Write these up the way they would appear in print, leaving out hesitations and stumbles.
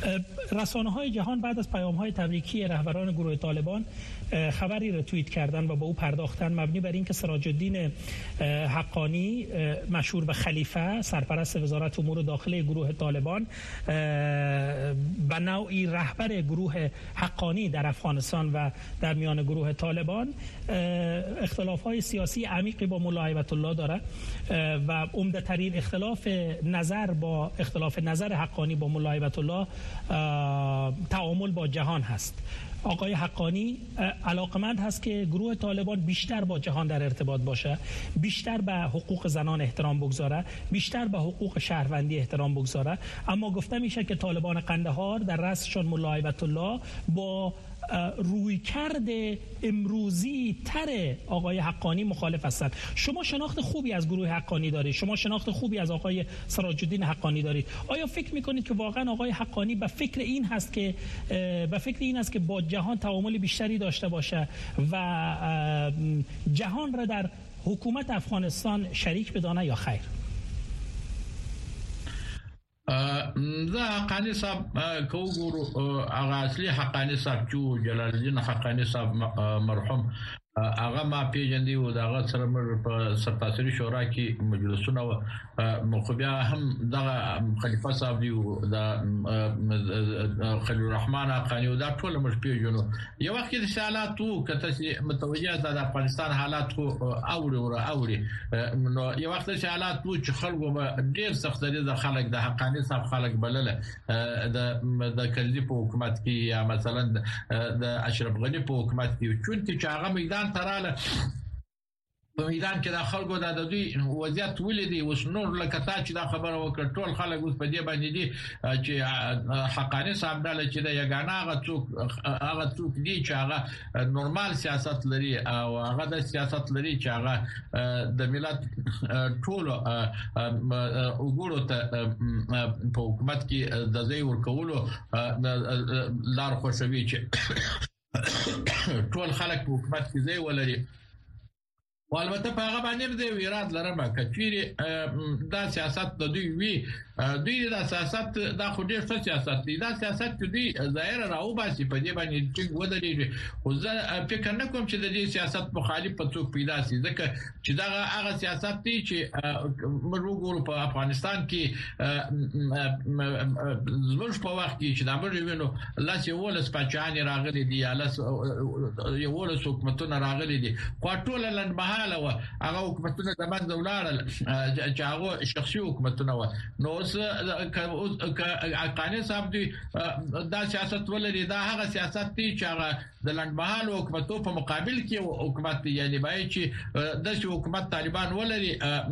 رسانه‌های جهان بعد از پیام‌های تبریکی رهبران گروه طالبان خبری را توییت کردن و با او پرداختن مبنی بر اینکه سراج الدین حقانی مشهور به خلیفه سرپرست وزارت امور داخلی گروه طالبان به نوعی رهبر گروه حقانی در افغانستان و در میان گروه طالبان اختلاف‌های سیاسی عمیقی با ملا هیبت الله داره و عمده ترین اختلاف نظر حقانی با ملا هیبت الله تعامل با جهان هست. آقای حقانی علاقمند هست که گروه طالبان بیشتر با جهان در ارتباط باشه، بیشتر به حقوق زنان احترام بگذاره، بیشتر به حقوق شهروندی احترام بگذاره، اما گفته میشه که طالبان قندهار در رأسشون ملا هیبت الله با رویکرد امروزی تر آقای حقانی مخالف هستند. شما شناخت خوبی از گروه حقانی دارید، شما شناخت خوبی از آقای سراج الدین حقانی دارید. آیا فکر میکنید که واقعا آقای حقانی به فکر این است که با جهان تعامل بیشتری داشته باشه و جهان را در حکومت افغانستان شریک بدانه یا خیر؟ زه حقانی صاحب کو ګورو هغه اصلي حقانی صاحب چې جلال الدین حقانی صاحب مرحوم هغه ما پیژندې و دغه سره مر په سرتاسري شورا کې مجلسونه و خو بیا هم دغه خلیفہ صاحب دی د خلیل الرحمن حقانی و دا ټول مر پیژنو یو وخت د حالات وو کته چې متوجه د افغانستان حالات کو اوري نو یو وخت د حالات وو چې خلکو ډیر سخت دي د خلک د حقانی صاحب خلک بلله د کلدی په حکومت کې یا مثلا د اشرف غنی په حکومت کې چې هغه میدان تراله په میدان کې د خلکو د دوی وضعیت ولیدي اوس نور لکه تا چې دا خبره وکړه ټول خلک اوس په دې باندې دي چې حقانی صاحب ډاله چې د یګانا هغه څوک دي چې هغه نورمال سیاست لري او هغه د سیاست لري چې هغه د ملت ټول وګړو ته په حکومت کې د ځای ورکولو لار خوشوي چې ټول خلک په حکومت کې ځای ولري. والبته په هغه باندې د ویرات لرم کچېری دا سیاست د دوی دا سیاست دا خو ډېر څه سیاست دی دا سیاست چې دی ظاهر راو باسي په دې باندې چې ودرېږي او زه فکر نه کوم چې د دې سیاست مخالف په څوک پیدا شي ځکه چې دا هغه سیاست دی چې موږ وګورو په افغانستان کې زموږ په وخت کې چې دا موږ وینو لاس یو ولس پچانې راغلي دي یا لاس یو ولس حکومتونه راغلي دي خو ټول لنډمهاله و هغه حکومتونه د منځه ولاړل چې هغه شخصي حکومتونه و نو اوس حقانی صاحب دی دا سیاست ولري دا هغه سیاست دی چې هغه د لنډمهاله حکومتو په مقابل کې حکومت یعنی باید چې د حکومت طالبان ولري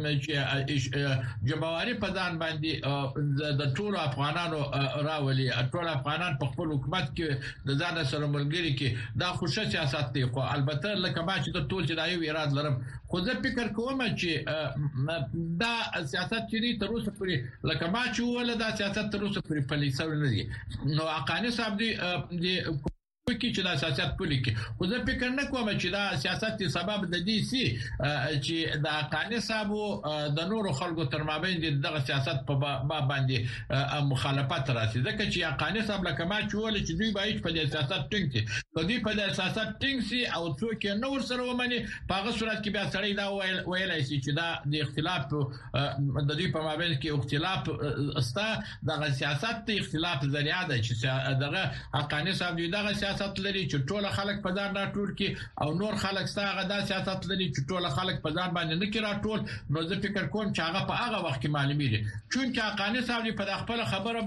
چې جمهوریت په ځان باندې د ټول افغانانو راولي ټول افغانان په خپل حکومت کې د ځان سره ملګری کې دا خوشا سیاست دی خو البته لکه ما چې د ټول جدایي اراده لرم خو زه فکر کوم چې دا سیاست چې تر اوسه پورې لکه ما چې ولا دا سیاست تر اوسه پورې پلیسو نه دي نو حقانی صاحب دی کې چې دا سیاست پولی کې خو زه فکر نه کوم چې دا سیاست سبب د دې سي چې د حقانی صاحب د نورو خلکو تر مابین دغه سیاست په باندې مخالفت راځي ځکه چې حقانی صاحب لکه ما چې ول چې دوی باید په دې سیاست ټینګ شي په دې په دې سیاست ټینګ شي او څوک نو سره ومني په هغه صورت کې بیا سړی دا ویلای شي چې دا د اختلاف د دې په مابین کې اختلاف استا دغه سیاست د اختلاف ذریعہ ده چې دغه حقانی صاحب دغه سیاست لري چې ټول خلک په ځان راټول کې او نور خلک ستاسو دا سیاست لري چې ټول خلک په ځان باندې نه کې راټول نو زه فکر کوم چې هغه په هغه وخت کې معلومیږي چې حقانی صاحب په خپل خبره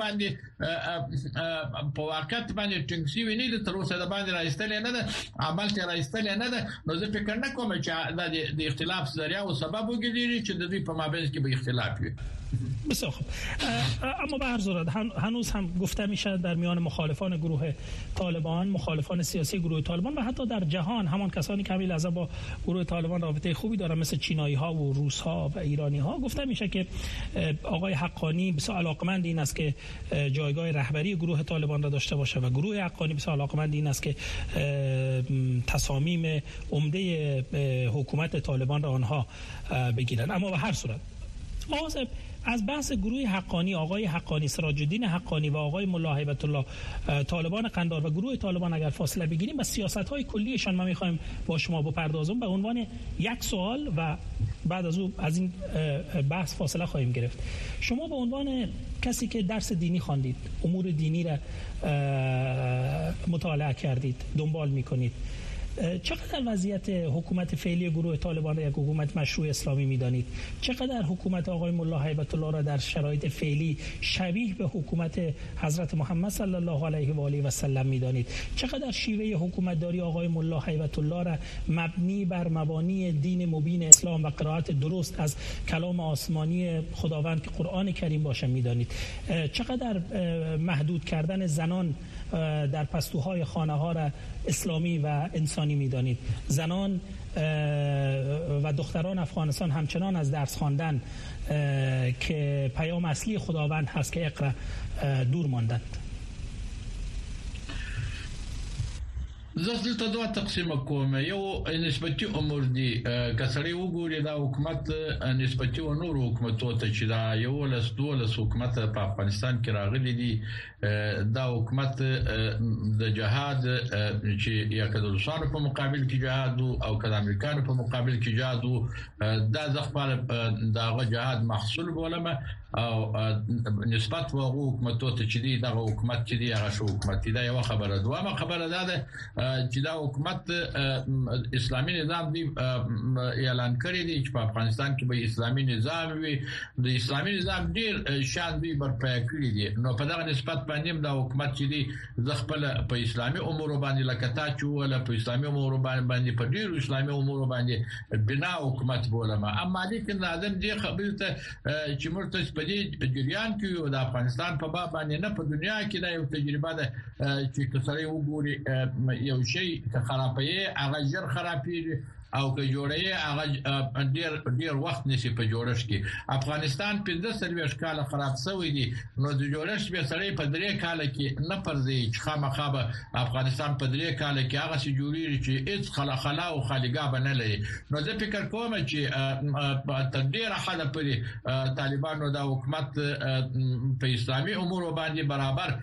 باندې په واقعیت باندې ټینګسي ویني د تر اوسه د باندې راځتل نه ده عمل ته راځتل نه ده نو زه فکر نه کوم چې د اختلاف ذریعہ او سبب وګرځي چې د دې په مابین کې به اختلاف وي. بسیار خوب. اما به هر صورت هنوز هم گفته میشه در میان مخالفان گروه طالبان مخالفان سیاسی گروه طالبان و حتی در جهان همان کسانی که همین لحظه با گروه طالبان رابطه خوبی دارن مثل چینایی ها و روس ها و ایرانی ها گفته میشه که آقای حقانی بسیار علاقمند این است که جایگاه رهبری گروه طالبان را داشته باشه و گروه حقانی بسیار علاقمند این است که تصامیم عمده حکومت طالبان را آنها بگیرن. اما به هر صورت از بحث گروه حقانی، آقای حقانی، سراج الدین حقانی و آقای ملا هیبت الله طالبان قندهار و گروه طالبان اگر فاصله بگیریم و سیاست‌های کلیشان ما می‌خوایم با شما بپردازم به عنوان یک سوال و بعد از این بحث فاصله خواهیم گرفت. شما به عنوان کسی که درس دینی خواندید، امور دینی را مطالعه کردید، دنبال می‌کنید، چقدر وضعیت حکومت فعلی گروه طالبان یک حکومت مشروع اسلامی می‌دانید؟ چقدر حکومت آقای ملا هیبت الله را در شرایط فعلی شبیه به حکومت حضرت محمد صلی الله علیه و آله و سلم می‌دانید؟ چقدر شیوه حکومتداری آقای ملا هیبت الله را مبنی بر مبانی دین مبین اسلام و قرائت درست از کلام آسمانی خداوند که قرآن کریم باشه می‌دانید؟ چقدر محدود کردن زنان در پستوهای خانه‌ها را اسلامی و انسانی می‌دانید؟ زنان و دختران افغانستان همچنان از درس خواندن که پیام اصلی خداوند هست که اقرا دور ماندند. زه دلته دوه تقسیم کوم. یو نسبتي امور دي کسړی وګوري دا حکومت نسبتي و نور حکومتو ته چې دا یو لس دولس حکومت په افغانستان کې راغلي دي، دا حکومت د جهاد چې یا د روسانو په مقابل کې جهاد او د امریکانو په مقابل کې جهاد دا ځخپل دا جهاد محصول بولمه او نسبت و حکومتو ته چې دی دا حکومت چې دی هغه شو حکومت دی. دا یو خبره. دوامه خبره ده چې دا حکومت اسلامي نظام دی اعلان کړی دی چې په افغانستان کې به اسلامي نظام وي. د اسلامي نظام ډیر شان دی برپا کړی دی. نو په دغه نسبت باندې دا حکومت چې دی ځخپل په اسلامي امور باندې لکتا چې ولا په اسلامي امور باندې په ډیر اسلامي امور باندې بنا حکومت بولما. اما لیکن لازم دی خبرته چې مرتضی په دې جریان کې د افغانستان په باب باندې نه په دنیا کې دا یو تجربه ده چې کسره وګوري یو شی که خرابې هغه ژر خرابېږي او که جوړې هغه ډیر وخت نشي په جوړش کې. افغانستان 15 کال خراب شوی دی، نو د جوړش به سړی په 3 کال کې نه پرځي چې خامخا افغانستان په 3 کال کې هغه سي جوړیږي چې هیڅ خلا او خالګا بنه لري. نو زه فکر کوم چې په ډیر حد پرې طالبانو د حکومت په اسلامي امور باندې برابر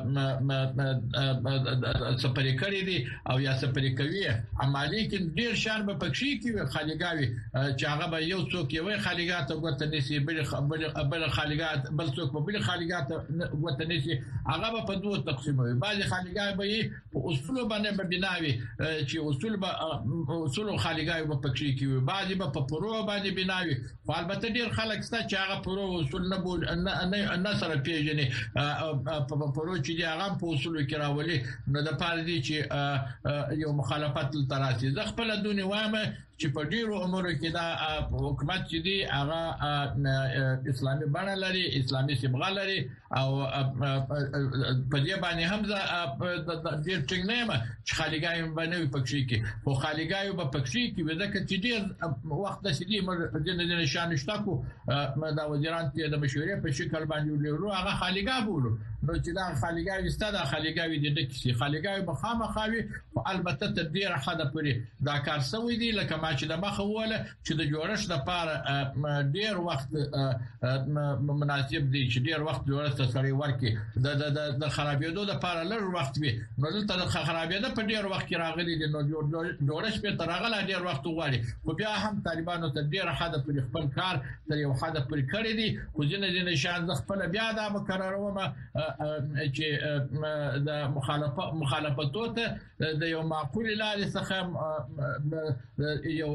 سپری کړی دي او یا سپری کوي. اما لیکن ډیر شان به پکشي کې خالګاوي چې هغه به یو څوک یو خالګات ورته نشي بل خالګات بل څوک په بل خالګات ورته نشي. هغه په دوه تقسیموي. بعضي خالګای به په اصول باندې بناوي چې اصول خالګای په پکشي کې، بعضي په پرو باندې بناوي. خو البته ډیر خلک ستا چې هغه پرو اصول نه سره پیژني په پرو چې هغه په اصول کې راولي. نو د پاره دي چې یو مخالفت لتراسي. زه خپل دونی وایم چې په ډیرو امورو کې دا حکومت چې دی هغه اسلامي بڼه لري، اسلامي صبغه لري او په دې باندې هم ډیر ټینګ نه یم چې خالګای باندې پکشي کې. خو خالګای په پکشي کې ځکه چې ډیر وخت د سړي د نشان شتاکو دا وزیران ته د مشورې په شکل باندې ورو هغه خالګا بولو. نو چې دا خالګای ستاده خالګای د دکې خالګای بخامخاوي. البته تر ډیر حد پورې دا کار سوی دی، لکه ما چې د مخه وله چې د جوړش د پاره ډیر وخت مناسب دی چې ډیر وخت جوړش سره ورکی د خرابېدو د پاره لږ وخت وي. نو دلته د خرابېدو په ډیر وخت کې راغلي دي. نو جوړش په ترغله ډیر وخت غواړي. خو بیا هم طالبانو ته ډیر حد پر خپل کار تر یو حد پر کړی دي. خو ځینې نشان خپل بیا دا مقرروم چې د مخالفتو ته د یو معقول لارې څخه یو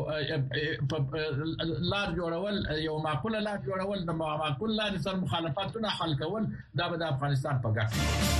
لار جوړول، یو معقول لار جوړول، د معقول لارې سره مخالفتونه حل کول، دا به د افغانستان په ګټه.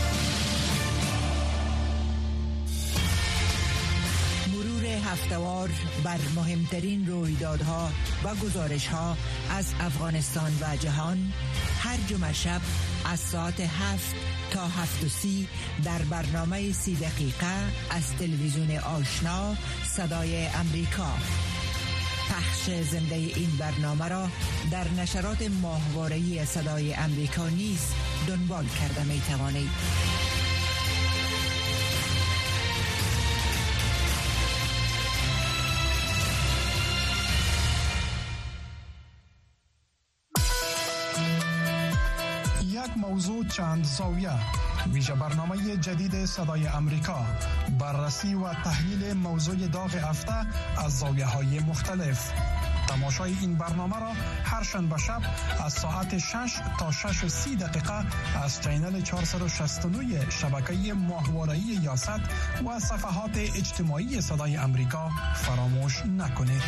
مرور هفته‌وار بر مهمترین رویدادها و گزارش‌ها از افغانستان و جهان هر جمعه شب از ساعت 7 تا 7:30 در برنامه 30 دقیقه از تلویزیون آشنا صدای امریکا. پخش زنده این برنامه را در نشرات ماهواره‌ای صدای امریکا نیز دنبال کرده می توانید. موضوع چند زاویه، ویژه برنامه جدید صدای امریکا، بررسی و تحلیل موضوع داغ هفته از زاویه‌های مختلف. تماشای این برنامه را هر شنبه شب از ساعت 6 تا 6:30 دقیقه از چینل 469 شبکه ماهواره‌ای یاست و صفحات اجتماعی صدای امریکا فراموش نکنید.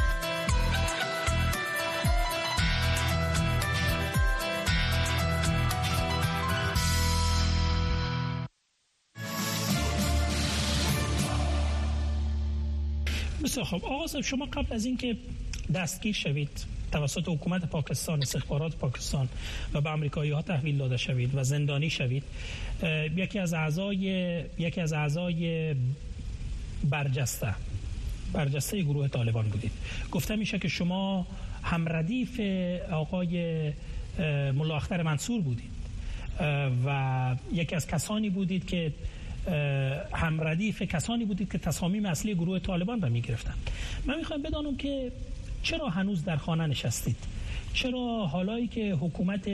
بسیار خب آقا صاحب، شما قبل از اینکه دستگیر شوید توسط حکومت پاکستان، استخبارات پاکستان و به آمریکایی‌ها تحویل داده شوید و زندانی شوید، یکی از اعضای برجسته گروه طالبان بودید. گفته میشه که شما هم ردیف آقای ملا اختر منصور بودید و یکی از کسانی بودید که هم ردیف کسانی بودید که تصامیم اصلی گروه طالبان را میگرفتند. من میخوایم بدانم که چرا هنوز در خانه نشستید؟ چرا حالایی که حکومت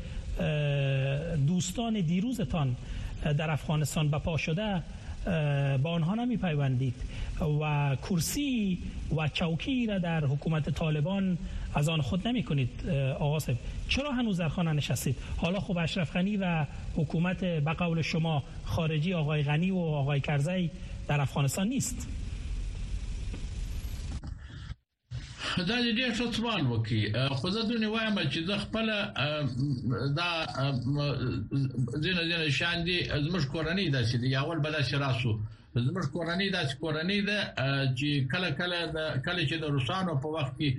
دوستان دیروزتان در افغانستان بپا شده با آنها نمیپیوندید و کرسی و چوکی را در حکومت طالبان از آن خود نمی کنید؟ آقا صاحب چرا هنوز در خانه نشستید؟ حالا خوب اشرف غنی و حکومت به قول شما خارجی آقای غنی و آقای کرزی در افغانستان نیست. دا ډېر ښه سوال وکړي، خو زه دونې وایم چې زه خپله دا ځینې شیان دي زموږ کورنۍ داسې دي. اول به داسې راسو زموږ کورنۍ داسې کورنۍ ده چې کله چې د روسانو په وخت کې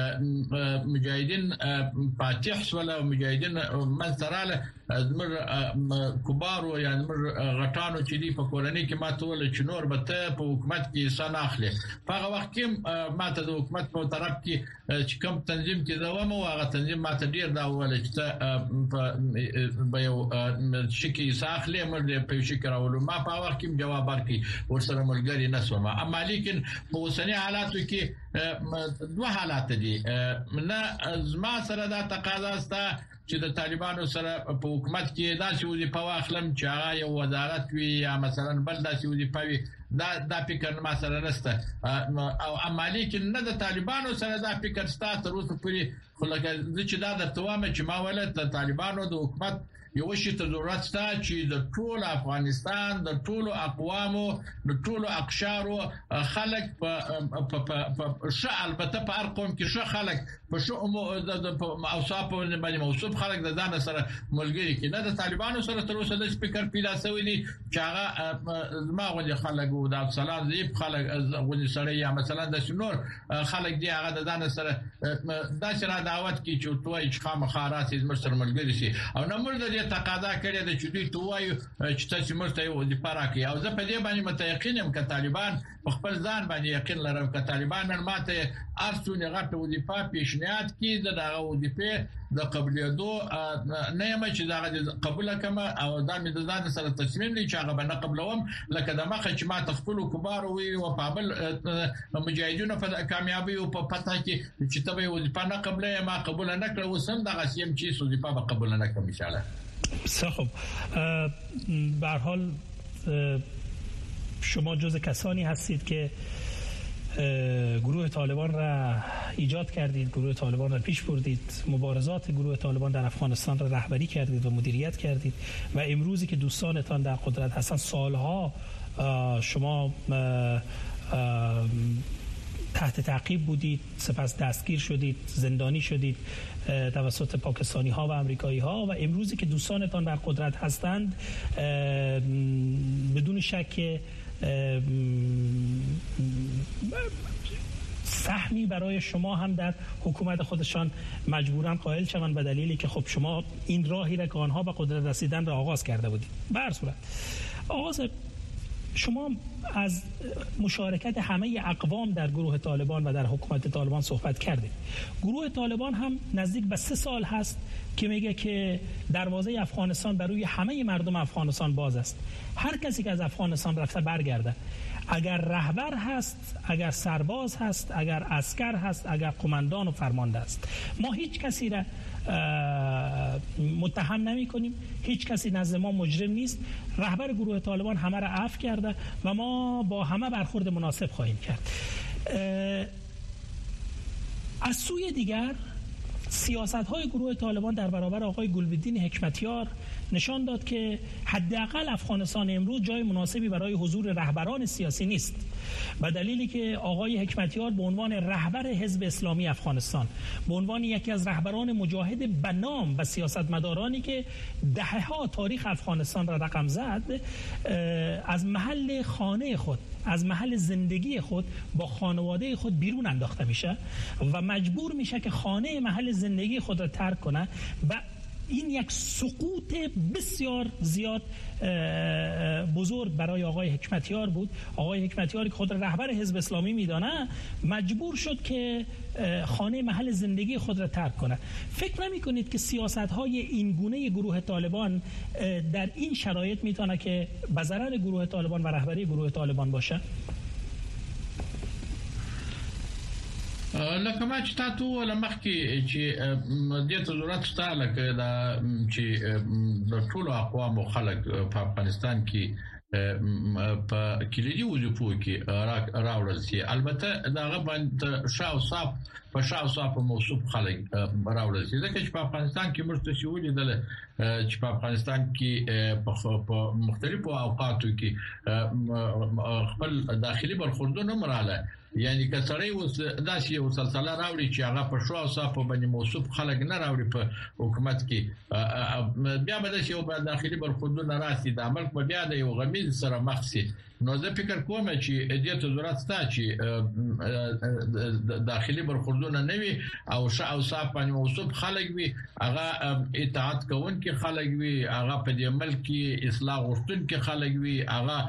مجاهدین فاتح سول او مجاهدین منځراله زموږ کبارو یا زموږ غټانو چې دی په کورنۍ کې ماته ول چې نور به ته په حکومت کې سن اخلي. په هغه وخت کې ماته د حکومت په طرف کې چې کوم تنظیم کې دوام او هغه تنظیم ماته ډیر دا ول چې ته په یو شکی ساخلې مړ په شکی راولو. ما په وخت کې جواب ورکړي ورسره ملګری نسوم. اما لیکن په اوسنی حالاتو کې دوه حالات دي. نه زما سره دا تقاضا ستا چې د طالبانو سره په حکومت کې داسې وظیفه واخلم چې هغه یو وزارت وي یا مثلا بل داسې وظیفه وي، دا فکر ما سره نشته. او اما لیکن نه د طالبانو سره دا فکر ستا تر اوسه پورې. خو لکه چې دا درته وایم چې ما ولې د طالبانو د حکومت یو شی ته ضرورت شته چې د ټول افغانستان د ټول اقوامو د ټول اقشارو خلک په البته په هر قوم کې خلک په اوصاف باندې موصوف خلک د ځان سره ملګری کې. نه د طالبانو سره تر اوسه د سپیکر پیدا شوی دي چې هغه ما غوږی خلک او د افسلان زیب خلک غوږی سره یا مثلا د شنور خلک دی هغه د ځان سره د سره دعوت کې چې توای چې خامخارات از مر سره ملګری شي او نه مرده تقاضا کړی د چې دوی توایو چې تاسو مرته یو د پاراکي. او زه په دې باندې متيقن یم چې طالبان په خپل ځان باندې یقین لرم چې طالبان نن ماته ارڅونه غټه وظیفه پیشنهاد کړي دغه وظیفه د قبلېدو نه یم چې دغه قبول کما او د مې د ځان سره تصمیم لري چې هغه به نه قبلوم. لکه د مخه چې ما تخپل کبار وي او په بل مجاهدینو په کامیابی او په پته کې چې ته وظیفه نه قبلې ما قبول نه کړو وسم دغه سیم چې وظیفه به قبول نه کوم ان شاء الله. خب به هر حال شما جز کسانی هستید که گروه طالبان را ایجاد کردید، گروه طالبان را پیش بردید، مبارزات گروه طالبان در افغانستان را رهبری کردید و مدیریت کردید و امروزی که دوستانتان در قدرت هستند سالها شما تحت تعقیب بودید، سپس دستگیر شدید، زندانی شدید توسط پاکستانی ها و امریکایی ها و امروزی که دوستانتان در قدرت هستند بدون شک سهمی برای شما هم در حکومت خودشان مجبورن قائل شوند به دلیلی که خب شما این راهی را که آنها به قدرت رسیدن را آغاز کرده بودید. به هر صورت آغاز شما از مشارکت همه اقوام در گروه طالبان و در حکومت طالبان صحبت کردید. گروه طالبان هم نزدیک به 3 سال هست که میگه که دروازه افغانستان بر روی همه مردم افغانستان باز است. هر کسی که از افغانستان رفته برگرده. اگر رهبر هست، اگر سرباز هست، اگر عسکر هست، اگر قماندان و فرمانده است. ما هیچ کسی را متهم نمی کنیم، هیچ کسی نزد ما مجرم نیست. رهبر گروه طالبان همه را عفو کرده و ما با همه برخورد مناسب خواهیم کرد. از سوی دیگر سیاست‌های گروه طالبان در برابر آقای گلبدین حکمتیار نشان داد که حداقل افغانستان امروز جای مناسبی برای حضور رهبران سیاسی نیست، به دلیلی که آقای حکمتیار به عنوان رهبر حزب اسلامی افغانستان، به عنوان یکی از رهبران مجاهد به نام و سیاستمدارانی که دهه‌ها تاریخ افغانستان را رقم زد، از محل خانه خود، از محل زندگی خود با خانواده خود بیرون انداخته میشه و مجبور میشه که خانه محل زندگی خود را ترک کنه و این یک سقوط بسیار زیاد بزرگ برای آقای حکمتیار بود. آقای حکمتیاری که خود رهبر حزب اسلامی میدانه مجبور شد که خانه محل زندگی خود را ترک کنه. فکر نمی کنید که سیاست‌های این گونه گروه طالبان در این شرایط میتونه که به ضرر گروه طالبان و رهبری گروه طالبان باشه؟ لکه ما چې تاسو ول مخکې چې د ضرورت شته لکه دا چې د ټولو اقوامو خلک په افغانستان کې په کلیدي وظیفو کې راوړل شي. البته داغه باندې شاو صاحب په شاو صاحب موصوف خلک راوړل شي ځکه چې په افغانستان کې مرسته شوې ده چې په افغانستان کې په مختلفو اوقاتو کې خپل داخلي برخوردونه مراله، یعنی که سړی اوس داسې یو سلسله راوړي چې هغه په شاو صاحب باندې موصوف خلک نه راوړي په حکومت کې، بیا به داسې یو داخلي برخوردونه راسي د عمل په بیا د یو غمیز سره مخ شي. نو زه فکر کوم چې دې ته ضرورت شته چې داخلي برخوردونه نه وي او شاو صاحب باندې موصوف خلک وي، هغه اطاعت کوونکي خلک وي، هغه په دې ملک کې اصلاح غوښتونکي خلک وي، هغه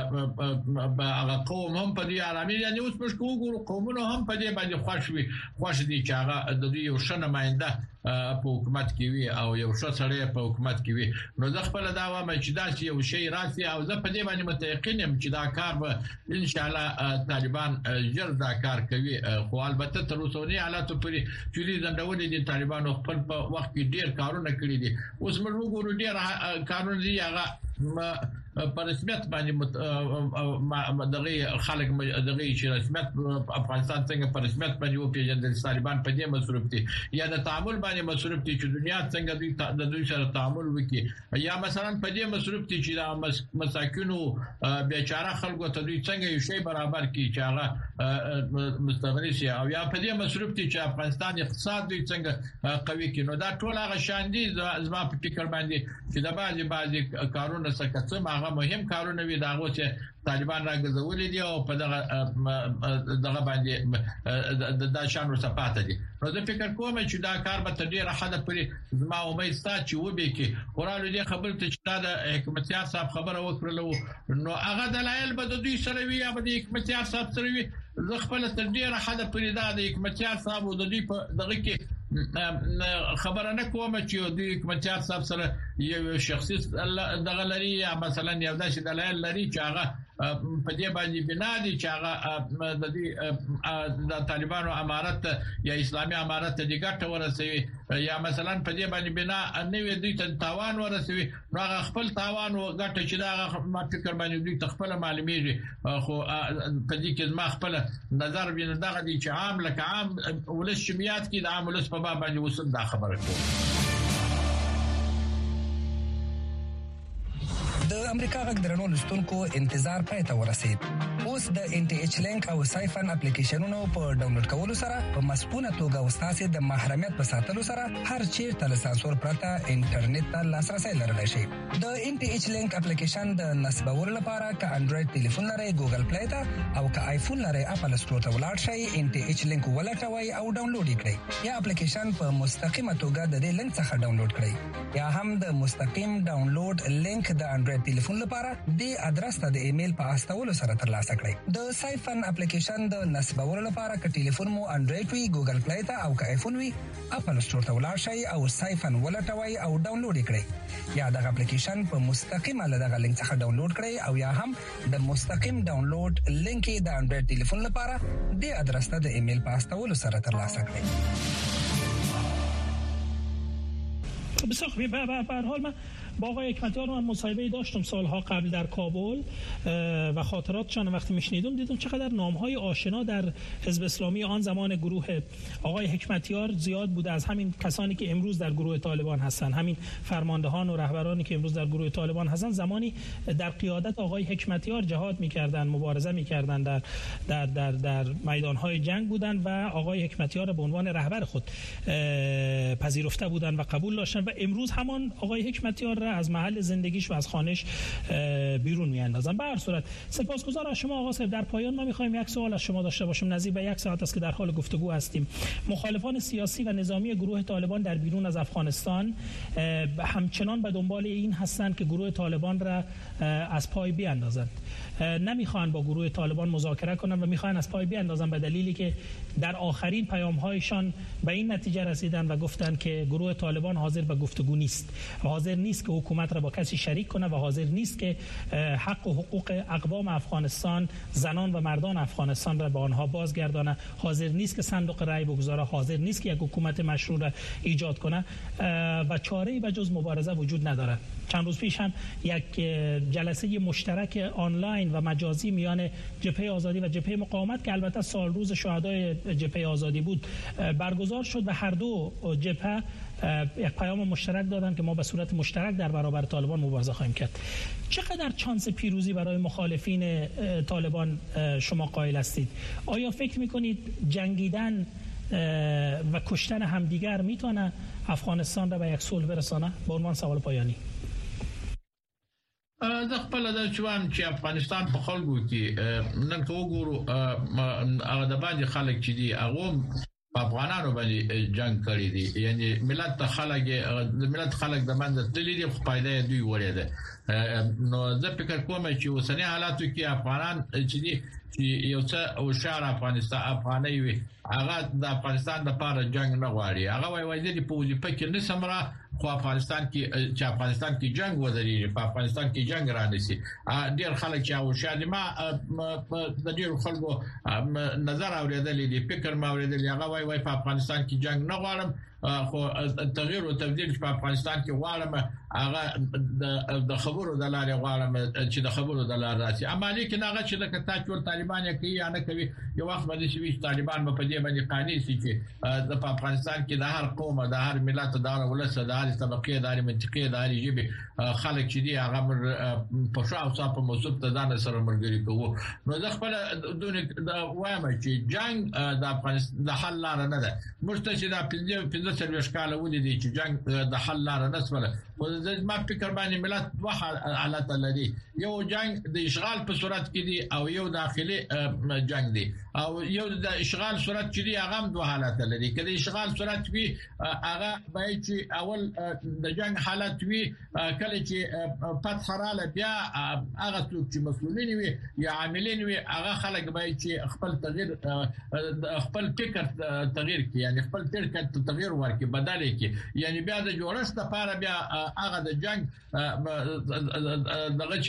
قوم هم په دې آرامي، یعنی اوس موږ وګورو قومونه هم په دې باندې خوښ دي چې هغه د یو شنه ماینده په حکومت کې وي او یو څه سره په حکومت کې وي. نو زه خپل دا وایم چې دا یو شی راسي او زه په دې باندې متيقن یم چې دا کار به ان شاء الله طالبان ژر دا کار کوي. خو البته تر اوسنۍ حالاتو پورې چې زندهولې دي طالبانو خپل په وخت کې ډیر کارونه کړی دي. اوس موږ وګورو ډیر کارونه دي هغه په رسمیت باندې دغه خلک دغه چې رسمیت افغانستان څنګه په رسمیت باندې او پیژندل طالبان په دې مصروف دي یا د تعامل باندې مصروف دي چې دنیا څنګه د دوی سره تعامل وکړي، یا مثلا په دې مصروف دي چې د مساکینو بیچاره خلکو ته دوی څنګه یو شی برابر کړي چې هغه مستغنی شي، او یا په دې مصروف دي چې افغانستان اقتصاد دوی څنګه قوي کړي. نو دا ټول هغه شان دي زما په فکر باندې چې د بعضي کارونه څخه هغه مهم کارونه وي داغه چې طالبان راګزولې دي او په دغه باندې د شانو صفات دي. نو زه فکر کوم چې دا کار به تر ډیره حد پورې زما امید سات چې وبې کې قرآن دې خبره ته چې دا حکمتیار صاحب خبره وکړلو نو هغه دلایل به د دوی سره وي یا به د حکمتیار صاحب سره وي. زه خپل تر ډیره حد پورې دا د حکمتیار صاحب او د دوی په دغه کې خبره نه کوم چې د حکمتیار صاحب سره یو شخصي دغه لري یا مثلا یو داسې دلایل لري چې هغه په دې باندې بنا دي چې هغه د طالبانو امارت یا اسلامي امارت ته ګټه ورسوي یا مثلا په دې باندې بنا نه وي دوی ته تاوان ورسوي، نو هغه خپل تاوان او ګټه چې دا ما فکر باندې دوی خپل معلومیږي. خو په دې کې ما خپل نظر بینه دغه دي چې عام لکه عام ولس شمیات کې د عام ولس په باب باندې وسد دا خبره کوي. د امریکا غږ درنو لستونکو انتظار پای ته ورسید. اوس د ان ټي ایچ لینک او سایفن اپلیکیشنونو په ډاونلوډ کولو سره په مسپونه توګه وستاسو د محرمیت په ساتلو سره هر چیرته له سانسور پرته انټرنیټ ته لاسرسي لرلی شئ. د ان ټي ایچ لینک اپلیکیشن د نصبولو لپاره ک انډراید ټلیفون لرئ ګوګل پلی ته او ک آیفون لرئ اپل سټور ته ولاړ شئ، ان ټي ایچ لینک ولټوئ او ډاونلوډ کړئ یا اپلیکیشن په مستقیمه توګه د دې لینک څخه ډاونلوډ کړئ یا هم د مستقیم ډاونلوډ لینک د انډراید ټلیفون لپاره د ادرس ته د ایمیل په استولو سره ترلاسه کړئ. کړئ. د سایفن اپلیکیشن د نصبولو لپاره ک ټلیفون مو انډرایډ وي ګوګل پلی ته او ک آیفون وي اپل سٹور ته ولاړ شئ او سایفن ولټوي او ډاونلوډ کړئ. یا دغه اپلیکیشن په مستقیم له دغه لینک څخه ډاونلوډ کړئ او یا هم د مستقیم ډاونلوډ لینک د انډرایډ ټلیفون لپاره د ادرس ته د ایمیل په استولو سره ترلاسه کړئ. بسیار خوبی. به هر حال من با آقای حکمتیار من مصاحبه داشتم سالها قبل در کابل و خاطراتشان وقتی میشنیدم دیدم چقدر نامهای آشنا در حزب اسلامی آن زمان گروه آقای حکمتیار زیاد بوده، از همین کسانی که امروز در گروه طالبان هستند، همین فرماندهان و رهبرانی که امروز در گروه طالبان هستند زمانی در قیادت آقای حکمتیار جهاد می‌کردند، مبارزه می‌کردند، در میدان‌های جنگ بودند و آقای حکمتیار به عنوان رهبر خود پذیرفته بودند و قبول داشتند و امروز همان آقای حکمتیار را از محل زندگیش و از خانه‌اش بیرون می‌اندازن. به هر صورت سپاسگزارم از شما آقا صاحب. در پایان ما می‌خوایم یک سوال از شما داشته باشیم. نزدیک به یک ساعت است که در حال گفتگو هستیم. مخالفان سیاسی و نظامی گروه طالبان در بیرون از افغانستان همچنان به دنبال این هستند که گروه طالبان را از پای بیاندازند. نمیخوان با گروه طالبان مذاکره کنند و میخوان از پای بیاندازند به دلیلی که در آخرین پیام‌هایشان به این نتیجه رسیدند و گفتند که گروه طالبان حاضر به گفتگو نیست، حاضر نیست که حکومت را با کسی شریک کنه و حاضر نیست که حق و حقوق اقوام افغانستان، زنان و مردان افغانستان را به آنها بازگردانه، حاضر نیست که صندوق رای بگذاره، حاضر نیست که یک حکومت مشروع را ایجاد کنه و چاره‌ای به جز مبارزه وجود نداره. چند روز پیش هم یک جلسه مشترک آنلاین و مجازی میان جبهه آزادی و جبهه مقاومت که البته سال روز شهدای جبهه آزادی بود برگزار شد و هر دو جبهه یک پیام مشترک دادند که ما به صورت مشترک در برابر طالبان مبارزه خواهیم کرد. چقدر چانس پیروزی برای مخالفین طالبان شما قائل هستید؟ آیا فکر میکنید جنگیدن و کشتن همدیگر میتونه افغانستان را به یک صلح برسانه؟ به عنوان سوال پایانی. د خپل د چوان چې افغانستان په خلکو کې نن کو ګورو هغه د باندې خلک چې دي هغه په افغانانو باندې جنگ کړی دي، یعنی ملت خلک د باندې تللی دي، خو پایده دوی وړي ده. نو زه فکر کوم چې اوسنی حالاتو کې افغانان چې دي چې یو څه او شهر افغاني وي هغه د افغانستان لپاره جنگ نه غواړي. هغه وایي د پولیسو کې نه سمره خو افغانستان کې جنگ ودرېږي، په افغانستان کې جنگ رانیسي. ډېر خلک چې او شاده ما د ډېر خلکو نظر اوریدل دي، فکر ما اوریدل، هغه وایي په افغانستان کې جنگ نه غواړم، خو تغییر او تبديل په افغانستان کې غواړم، هغه د خبرو د لارې غواړم چې د خبرو د لارې راشي. اما لیکن هغه چې لکه تاسو طالبان یې کوي یا نه کوي، یو وخت باندې چې طالبان په دې باندې قانع شي چې د افغانستان کې د هر قوم، د هر ملت، د هر ولس، د هر طبقه، د هر منطقه، د هر ژبه خلک چې دي هغه په شاو صاحب موضوع ته ځان سره مرګري کوو. نو زه خپل د وایم چې جنگ د افغانستان د حل لار نه ده. مستشید 15 کال ودی دي چې جنگ د حل لار نه سره. خو ما فکر باندې ملت دوه حالات لري، یو جنگ د اشغال په صورت کې دي او یو داخلي جنگ دی، او یو د اشغال صورت چې دی هغه دوه حالات لري. کله اشغال صورت وي هغه به چې اول د جنگ حالت وي، کله چې فتح رااله بیا هغه څوک چې مسؤلین وي یا عاملین وي هغه خلک به چې خپل تغییر، خپل فکر تغییر کوي، یعنی خپل فکر تغییر ورکړي، بدل کړي، یعنی بیا د جوړښت لپاره بیا هغه د جنگ دغه چې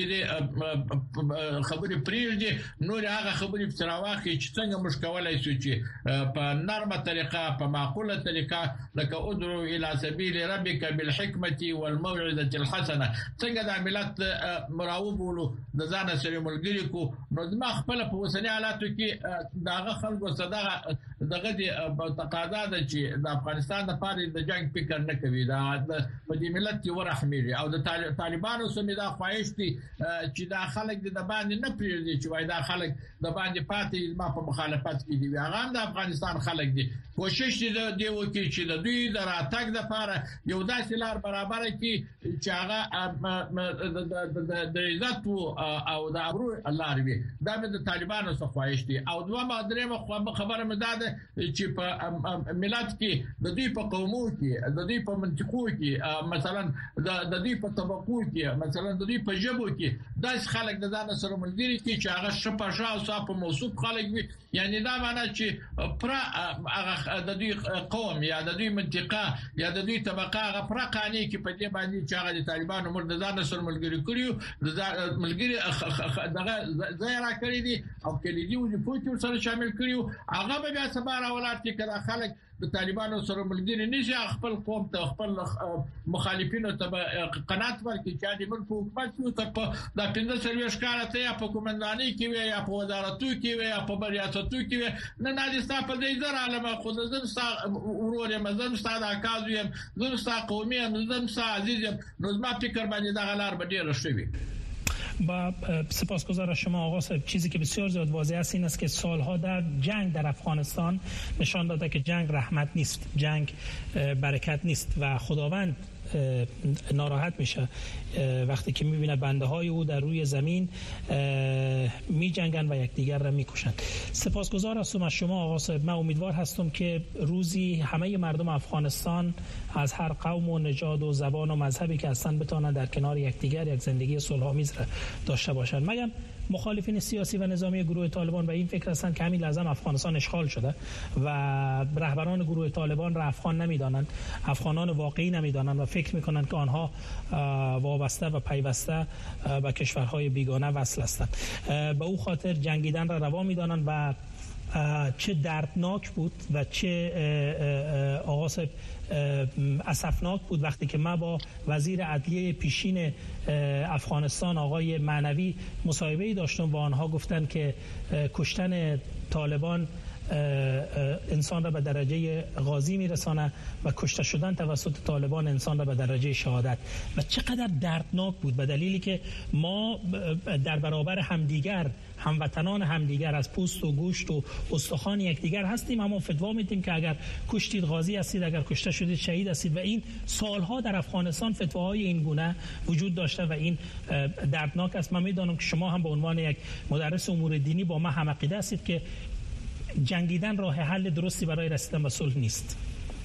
خبرې پریږدي، نور هغه خبرې په تراواخي چې څنګه مشکولای شي چې په نرمه طریقه، په معقوله طریقه، لکه ادعو الى سبيل ربك بالحكمه والموعظه الحسنه، څنګه د ملت مراوب ولو د ځان سره ملګری کو. نو ما خپل په وسنی حالاتو کې دغه خلکو صدقه دغه د تقاضا ده چې د افغانستان لپاره د جنگ فکر نه کوي، دا په دې ملت کې ورحمېږي، او د طالبانو سمې دا خواهش دي چې دا خلک د باندې نه پریږدي چې وای دا خلک د باندې پاتې ما په مخالفت کې دي، هغه د افغانستان خلک دي کوشش دی وکړي چې د دوی د راتګ لپاره یو داسې لار برابر کړي چې هغه د عزت او د ابرو لار وي. دا د طالبانو څخه خواهش دي. او دوه درېمه خبره مې ده چې په ملت کې د دوی په قومو کې د دوی په منطقو کې مثلا د دوی په طبقو کې مثلا د دوی په ژبو کې داس خلک د ځان سره ملګری کې چې هغه شپه او صاحب موثوق خلک وي. یعنی دا معنی چې پر هغه د دوی قوم یا د دوی منطقه یا د دوی طبقه هغه پر قانې کې په دې باندې چې هغه د طالبانو مرد ځان سره ملګری کړیو د ملګری دغه ځای را کړی دي او کله دی و پوتو سره شامل کړیو هغه بیا سبا راولات کې کله خلک د طالبانو سره ملګری نشي خپل قوم ته خپل مخالفینو ته قناعت ورکړي چې د ملک حکومت یو ته په د 15 کاله ته په کومندانۍ کې وي یا په وزارتو کې وي یا په ریاستو کې وي نه دستا په دې ځر عالمه خود زمستا ورور مزمستا د اکاز یم زمستا قومي زمستا عزیز نو ما فکر باندې د غلار به ډیر شوی. با سپاسگزار از شما آقا صاحب. چیزی که بسیار زیاد واضح است این است که سالها در جنگ در افغانستان نشان داده که جنگ رحمت نیست، جنگ برکت نیست و خداوند ناراحت میشه وقتی که میبینه بنده های او در روی زمین میجنگن و یکدیگر را میکشن. سپاسگزار هستم از شما آقا صاحب. من امیدوار هستم که روزی همه مردم افغانستان از هر قوم و نژاد و زبان و مذهبی که هستن بتونن در کنار یکدیگر یک زندگی صلح‌آمیز را داشته باشن. مگر مخالفین سیاسی و نظامی گروه طالبان و این فکر هستند که همین لحظه افغانستان اشغال شده و رهبران گروه طالبان را افغان نمیدانند، افغانان واقعی نمیدانند و فکر میکنند که آنها وابسته و پیوسته به کشورهای بیگانه وصل هستند. به او خاطر جنگیدن را روا میدانند و چه دردناک بود و چه آقا صاحب اسفناک بود وقتی که ما با وزیر عدلیه پیشین افغانستان آقای معنوی مصاحبه‌ای داشتم و آنها گفتند که کشتن طالبان انسان را به درجه غازی میرسانه و کشته شدن توسط طالبان انسان را به درجه شهادت. و چقدر دردناک بود به دلیلی که ما در برابر همدیگر، هموطنان همدیگر، از پوست و گوشت و استخوان یکدیگر هستیم، اما فتوا میدیم که اگر کشتید غازی هستید، اگر کشته شدید شهید هستید. و این سالها در افغانستان فتواهای این گونه وجود داشته و این دردناک است. من میدانم که شما هم به عنوان یک مدرس امور دینی با من هم عقیده هستید که جنگیدن راه حل درستی برای رسیدن به صلح نیست.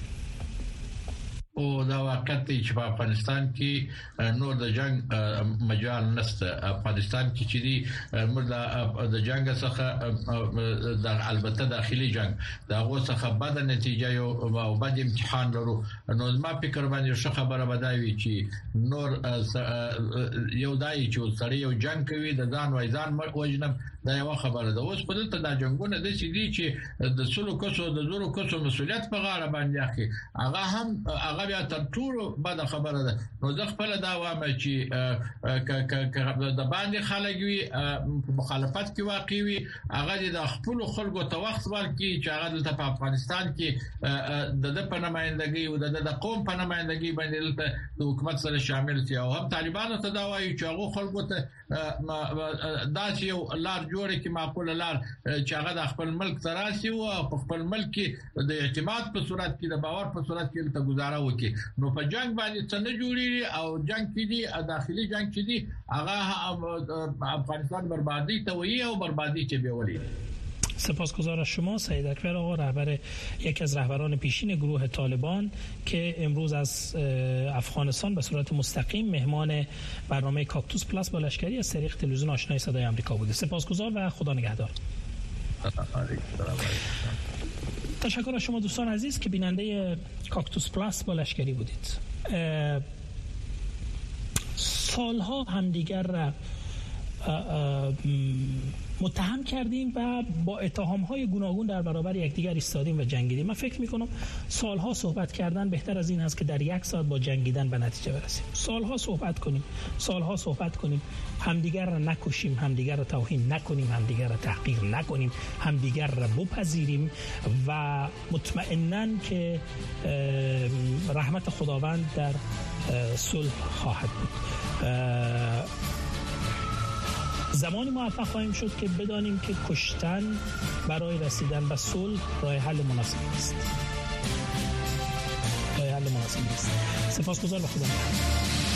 او دا واقعیت دی چې په افغانستان کې نور د جنگ مجال نشته. افغانستان کې چې دی د جنگ څخه د البته داخلي جنگ دا غو څخه بد نتیجه او بد امتحان لرو. نو ما فکر باندې ښه خبره بداوي چې نور یو دای چې سړی یو جنگ کوي د ځان وای ځان وجنم دا یو خبره ده. اوس په دلته د جنگونه د سړي چې د سلو کسو د زورو کسو مسولیت په غاړه باندې اخی هغه هم هغه بیا تر ټولو بد خبره ده. نو ځکه خپل دا وایم چې د باندې خلک وي مخالفت کې واقع وي هغه د خپل خلکو ته وخت ورکړي چې هغه دلته په افغانستان کې د په نمائندګي او د قوم په نمائندګي باندې د حکومت سره شامل شي. او هم طالبانو ته دا وایي چې هغه خلکو ته داسې یو لار جوړه کې معقوله لار چې هغه د خپل ملک تراسي او په خپل ملک کې د اعتماد په صورت کې د باور په صورت کې ته گزاره وکړي. نو په جنگ باندې څنګه جوړیږي او جنگ کې دی داخلي جنگ کې دی هغه افغانستان بربادی ته وایي او بربادی ته بیولي. سپاسگزار از شما سید اکبر آقا، رهبر یکی از رهبران پیشین گروه طالبان که امروز از افغانستان به صورت مستقیم مهمان برنامه کاکتوس پلاس با لشکری از طریق تلویزیون آشنای صدای آمریکا بوده. سپاسگزار و خدا نگهدار. تشکر از شما دوستان عزیز که بیننده کاکتوس پلاس با لشکری بودید. سالها همدیگر را متهم کردیم و با اتهام‌های گوناگون در برابر یکدیگر ایستادیم و جنگیدیم. من فکر می‌کنم سالها صحبت کردن بهتر از این است که در یک ساعت با جنگیدن به نتیجه برسیم. سالها صحبت کنیم، همدیگر را نکشیم، همدیگر را توهین نکنیم، همدیگر را تحقیر نکنیم، همدیگر را بپذیریم و مطمئناً که رحمت خداوند در صلح خواهد بود. زمانی موفق خواهیم شد که بدانیم که کشتن برای رسیدن به صلح راه حل مناسب است. سپاسگزار و خدا نگهدار.